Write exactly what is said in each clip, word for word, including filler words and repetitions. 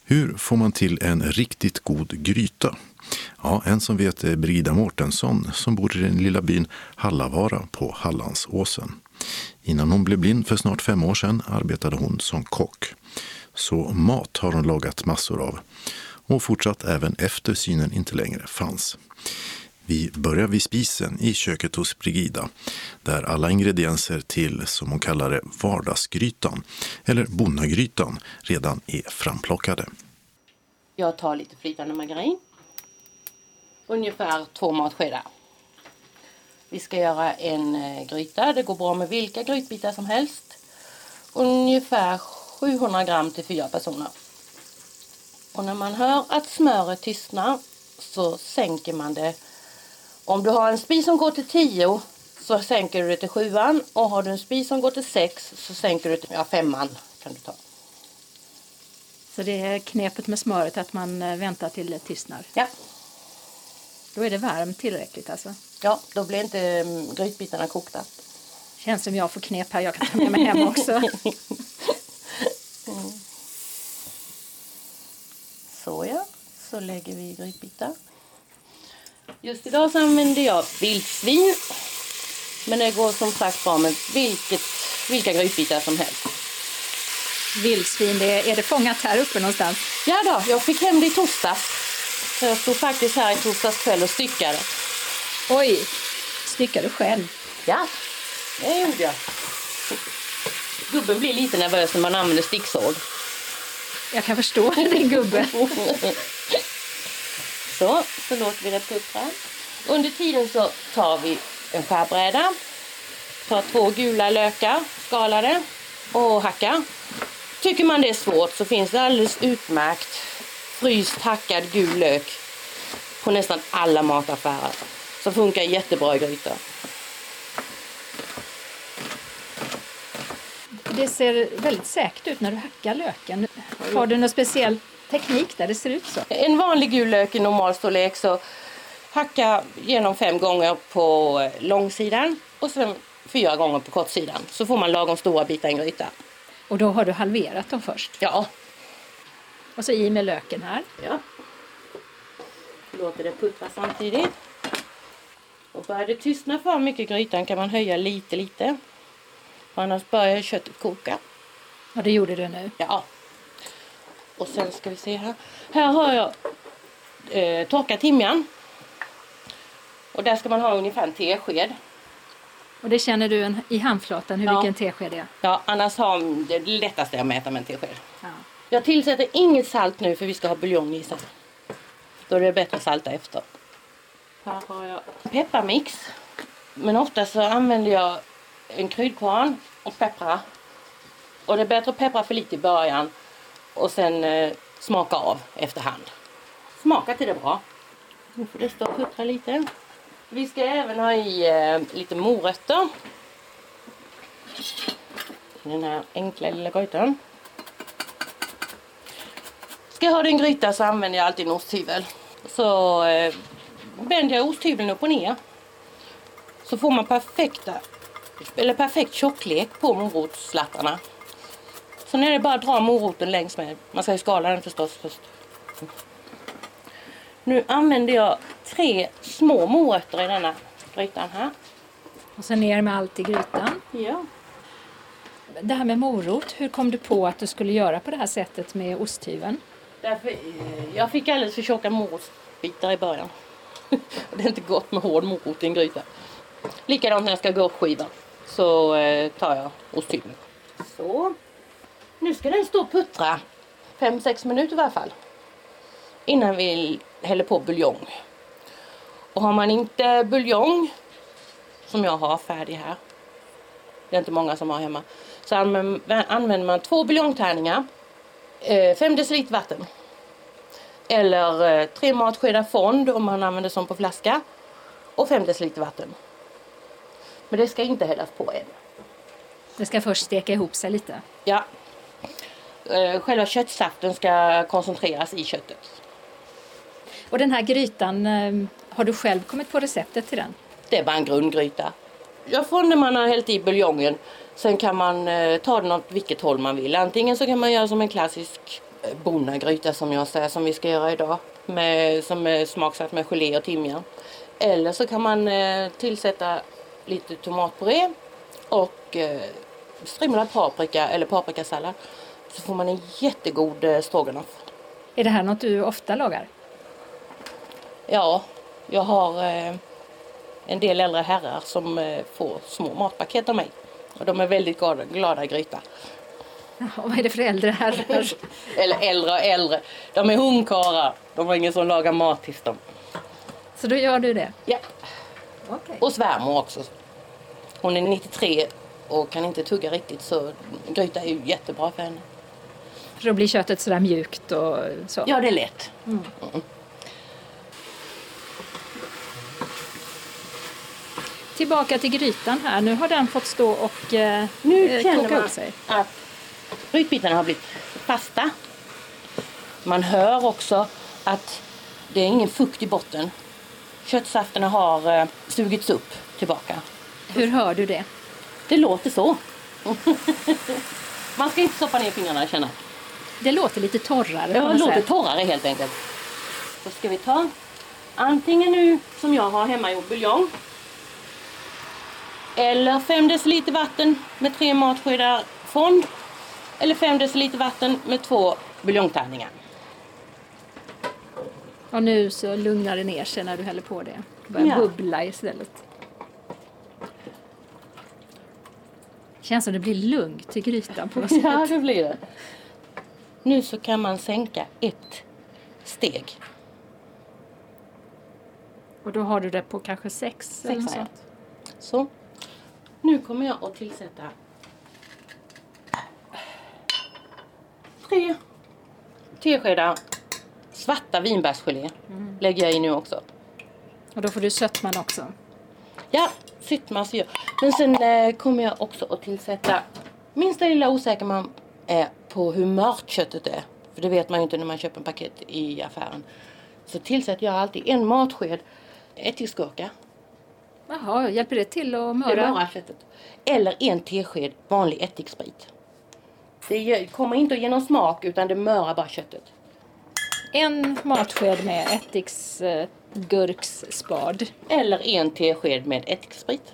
Hur får man till en riktigt god gryta? Ja, en som vet är Brida Mårtensson som bor i den lilla byn Hallavara på Hallandsåsen. Innan hon blev blind för snart fem år sedan arbetade hon som kock. Så mat har hon lagat massor av och fortsatt även efter synen inte längre fanns. Vi börjar vid spisen i köket hos Brigida, där alla ingredienser till, som hon kallar det, vardagsgrytan eller bonnagrytan redan är framplockade. Jag tar lite flytande margarin. Ungefär två matskedar. Vi ska göra en gryta. Det går bra med vilka grytbitar som helst. Ungefär sjuhundra gram till fyra personer. Och när man hör att smöret tystnar så sänker man det. Om du har en spis som går till tio så sänker du det till sjuan. Och har du en spis som går till sex så sänker du till ja, femman kan du ta. Så det är knepet med smöret att man väntar till det tystnar? Ja. Då är det varmt tillräckligt alltså? Ja, då blir inte grytbitarna kokta. Känns som jag får knep här, jag kan ta med mig hem också. mm. Så ja, så lägger vi grytbitar. Just idag så använder jag vildsvin. Men det går som sagt bra med vilket, vilka grytbitar som helst. Vildsvin, det är, är det fångat här uppe någonstans? Ja då, jag fick hem det i torsdags. Jag stod faktiskt här i torsdags kväll och styckade. Oj, styckade du själv? Ja, det gjorde jag. Gubben blir lite nervös när man använder sticksåg. Jag kan förstå din gubbe. Så, så låter vi det puttra. Under tiden så tar vi en skärbräda. Tar två gula lökar, skalade och hackar. Tycker man det är svårt så finns det alldeles utmärkt fryst hackad gul lök på nästan alla mataffärer. Som funkar jättebra i grytor. Det ser väldigt säkert ut när du hackar löken. Har du någon speciell teknik där det ser ut så? En vanlig gul lök i normal storlek så hacka genom fem gånger på långsidan och sen fyra gånger på kortsidan. Så får man lagom stora bitar i en gryta. Och då har du halverat dem först? Ja. Och så i med löken här. Ja. Låter det puttra samtidigt. Och börjar det tystna för mycket i grytan kan man höja lite lite. För annars börjar köttet koka. Ja, det gjorde du nu. Ja. Och sen ska vi se här. Här har jag eh, torkat timjan. Och där ska man ha ungefär en tesked. Och det känner du en, i handflatan hur Ja. vilken tesked det är? Ja, annars har det lättaste jag mäta med en tesked. Ja. Jag tillsätter inget salt nu för vi ska ha buljong i sen. Då är det bättre att salta efter. Här har jag pepparmix. Men ofta så använder jag en kryddkvarn och peppra. Och det är bättre att peppra för lite i början. Och sen eh, smaka av efterhand. Smaka till det bra. Nu får det stå och puttra lite. Vi ska även ha i eh, lite morötter. Den här enkla lilla grytan. Ska jag ha den gryta så använder jag alltid en osthyvel. Så eh, vänder jag osthyveln upp och ner. Så får man perfekta, eller perfekt tjocklek på morotsslattarna. Så när det bara drar moroten längs med. Man ska ju skala den förstås först. Nu använder jag tre små morötter i denna grytan här. Och sen ner med allt i grytan. Ja. Det här med morot, hur kom du på att du skulle göra på det här sättet med osthyveln? Därför, eh, jag fick alldeles för tjocka morotsbitar i början. Det är inte gott med hård morot i en gryta. Likadant när jag ska gå upp skiva så eh, tar jag osthyveln. Så. Nu ska den stå och puttra fem sex minuter i varje fall. Innan vi häller på buljong. Och har man inte buljong som jag har färdig här. Det är inte många som har hemma. Så använder man två buljongtärningar. fem deciliter vatten. Eller tre matskedar fond om man använder som på flaska. Och fem deciliter vatten. Men det ska inte hällas på än. Det ska först steka ihop sig lite. Ja. Själva köttsaften ska koncentreras i köttet. Och den här grytan, har du själv kommit på receptet till den? Det är bara en grundgryta. Ja, från när man har hällt i buljongen. Sen kan man ta den åt vilket håll man vill. Antingen så kan man göra som en klassisk bonnagryta som jag säger som vi ska göra idag. Med, som är smaksatt med gelé och timjan. Eller så kan man eh, tillsätta lite tomatpuré och eh, strimlad paprika eller paprikasallad. Så får man en jättegod eh, stroganoff. Är det här något du ofta lagar? Ja, jag har eh, en del äldre herrar som eh, får små matpaket av mig. Och de är väldigt glada, glada i gryta. Jaha, vad är det för äldre herrar? Eller äldre och äldre. De är hundkarlar. De har ingen som lagar mat till dem. Så då gör du det? Ja. Okej. Och svärmor också. Hon är nittiotre och kan inte tugga riktigt så gryta är ju jättebra för henne. För då blir köttet sådär mjukt och så? Ja, det är lätt. Mm. Mm. Tillbaka till grytan här. Nu har den fått stå och eh, Nu känner koka man upp sig. att grytbitarna har blivit fasta. Man hör också att det är ingen fukt i botten. Köttsafterna har eh, sugits upp tillbaka. Hur hör du det? Det låter så. Man ska inte stoppa ner fingrarna och känna. Det låter lite torrare Ja, på det något låter sätt. torrare helt enkelt. Så ska vi ta antingen nu som jag har hemma gjord buljong. Eller fem deciliter vatten med tre matskedar fond. Eller fem deciliter vatten med två buljongtärningar. Och nu så lugnar det ner sig när du häller på det. Det börjar Ja. bubbla istället. Känns som det blir lugnt i grytan på något sätt. Ja, det blir det. Nu så kan man sänka ett steg. Och då har du det på kanske sex eller Sexa, ja. så. Så. Nu kommer jag att tillsätta tre teskedar svarta vinbärsgelé. Mm. Lägger jag i nu också. Och då får du sötman också. Ja, sötman så gör. Men sen eh, kommer jag också att tillsätta minsta lilla osäker man är på hur mört köttet är. För det vet man ju inte när man köper en paket i affären. Så tillsätter jag alltid en matsked ättiksgurka. Jaha, hjälper det till att Det möra? mörar köttet. Eller en tesked vanlig ättiksprit. Det ge- kommer inte att ge någon smak utan det mörar bara köttet. En matsked med ättiksgurksspad. Eller en tesked med ättiksprit.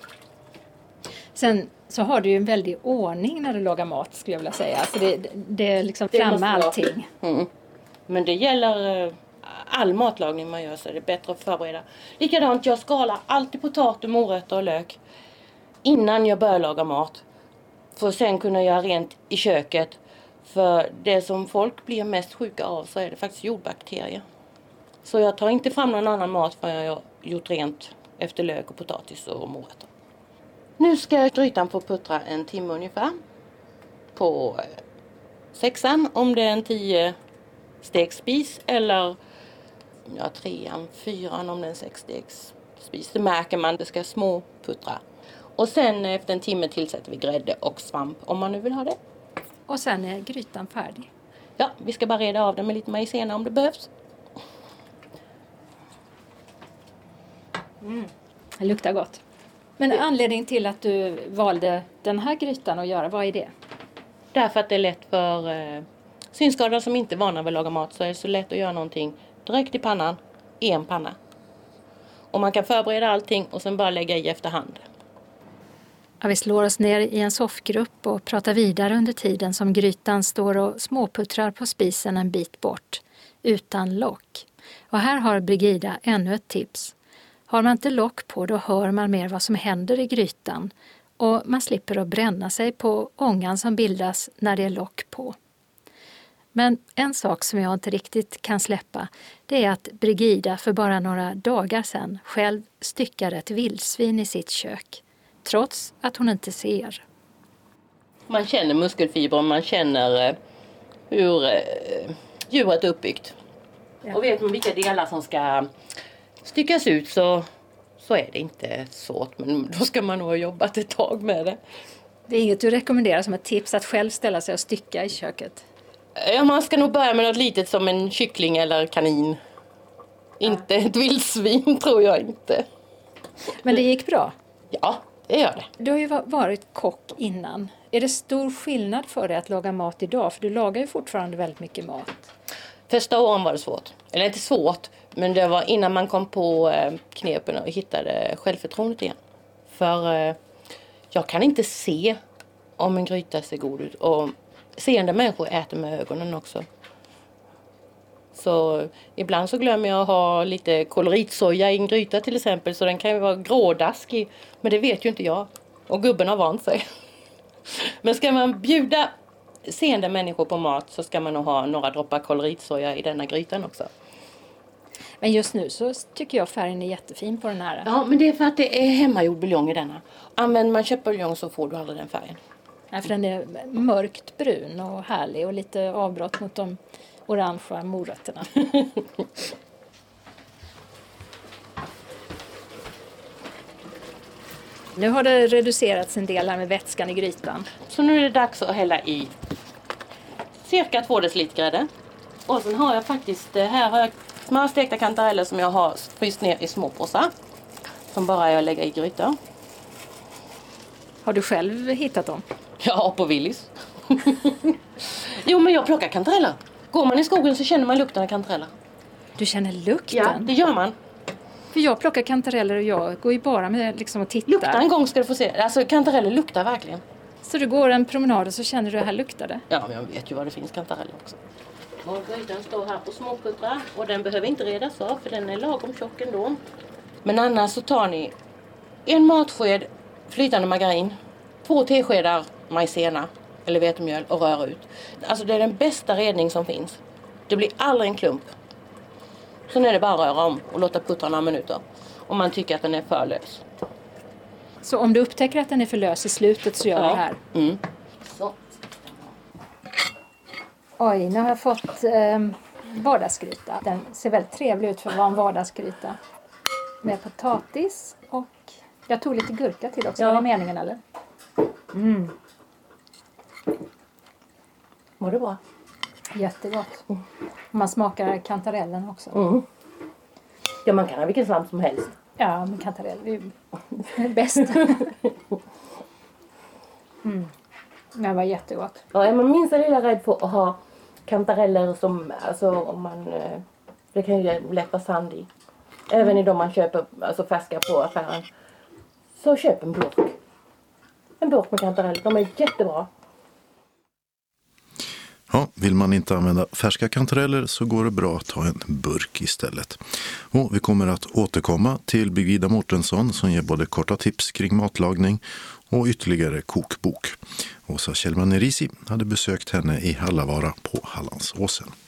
Sen så har du ju en väldig ordning när du lagar mat skulle jag vilja säga. Så det, det är liksom Det framme måste vara. allting. Mm. Men det gäller eh, all matlagning man gör så är det bättre att förbereda. Likadant, jag skalar alltid potatis, morötter och lök innan jag börjar laga mat. För att sen kunna göra rent i köket. För det som folk blir mest sjuka av så är det faktiskt jordbakterier. Så jag tar inte fram någon annan mat förrän jag har gjort rent efter lök och potatis och morötter. Nu ska grytan få puttra en timme ungefär. På eh, sexan om det är en tio stegs spis eller ja, trean, fyran om det är en sex stegs spis. Det märker man, det ska små puttra. Och sen efter en timme tillsätter vi grädde och svamp om man nu vill ha det. Och sen är grytan färdig. Ja, vi ska bara reda av den med lite maizena om det behövs. Det luktar gott. Men anledningen till att du valde den här grytan att göra, vad är det? Därför att det är lätt för eh, synskadade som inte är vana vid att laga mat så är det så lätt att göra någonting direkt i pannan, i en panna. Och man kan förbereda allting och sen bara lägga i efterhand. Ja, vi slår oss ner i en soffgrupp och pratar vidare under tiden som grytan står och småputtrar på spisen en bit bort, utan lock. Och här har Brigida ännu ett tips. Har man inte lock på då hör man mer vad som händer i grytan och man slipper att bränna sig på ångan som bildas när det är lock på. Men en sak som jag inte riktigt kan släppa det är att Brigida för bara några dagar sedan själv styckade ett vildsvin i sitt kök. Trots att hon inte ser. Man känner muskelfibrer, man känner eh, hur eh, djuret är uppbyggt. Ja. Och vet man vilka delar som ska styckas ut så, så är det inte svårt. Men då ska man nog ha jobbat ett tag med det. Det är inget du rekommenderar som ett tips att själv ställa sig och stycka i köket? Ja, man ska nog börja med något litet som en kyckling eller kanin. Inte ett vildsvin tror jag inte. Men det gick bra? Ja, det gör det. Du har ju va- varit kock innan. Är det stor skillnad för dig att laga mat idag? För du lagar ju fortfarande väldigt mycket mat. Första åren var det svårt. Eller inte svårt, men det var innan man kom på knepen och hittade självförtroendet igen. För jag kan inte se om en gryta ser god ut. Och seende människor äter med ögonen också. Så ibland så glömmer jag att ha lite koloritsoja i en gryta till exempel. Så den kan ju vara grådaskig. Men det vet ju inte jag. Och gubben har vant sig. Men ska man bjuda seende människor på mat så ska man nog ha några droppar koloritsoja i denna grytan också. Men just nu så tycker jag färgen är jättefin på den här. Ja, men det är för att det är hemmagjord buljong i denna. Använder man köttbuljong så får du aldrig den färgen. Ja, för den är mörkt brun och härlig och lite avbrott mot de orangea morötterna. Nu har det reducerats en del här med vätskan i grytan. Så nu är det dags att hälla i cirka två deciliter grädde. Och sen har jag faktiskt, här har jag smörstekta kantareller som jag har fryst ner i små påsar. Som bara jag lägger i grytan. Har du själv hittat dem? Ja, på Willys. Jo, men jag plockar kantareller. Går man i skogen så känner man lukten av kantareller. Du känner lukten? Ja, det gör man. För jag plockar kantareller och jag går ju bara med liksom och tittar. Lukta en gång ska du få se. Alltså kantareller luktar verkligen. Så du går en promenad och så känner du att här luktar det? Ja, men jag vet ju var det finns kantareller också. Och grytan står här på småputtrar och den behöver inte redas av för den är lagom tjock ändå. Men annars så tar ni en matsked flytande margarin, två teskedar majsena eller vetemjöl och rör ut. Alltså det är den bästa redning som finns. Det blir aldrig en klump. Så nu är det bara att röra om och låta puttra några minuter. Om man tycker att den är för lös. Så om du upptäcker att den är för lös i slutet så gör ja. det här? Mm. Så. Oj, nu har jag fått eh, vardagsgryta. Den ser väldigt trevlig ut för att vara en vardagsgryta. Med potatis och jag tog lite gurka till också. Ja. Var det meningen eller? Mm. Var det bra? Jättegott. Mm. Man smakar kantarellen också. Mm. Ja, man kan ha vilken svamp som helst. Ja, men kantarell är ju bäst. Mm. Det var jättegott. Ja, är man minst lilla rädd för att ha kantareller som, alltså om man, det kan ju lätt vara sand i. Även mm. i de man köper, alltså färska på affären. Så köp en burk. En burk med kantareller, de är jättebra. Ja, vill man inte använda färska kantareller så går det bra att ta en burk istället. Och vi kommer att återkomma till Birgitta Mårtensson som ger både korta tips kring matlagning och ytterligare kokbok. Åsa Kjellman-Nerisi hade besökt henne i Hallavara på Hallandsåsen.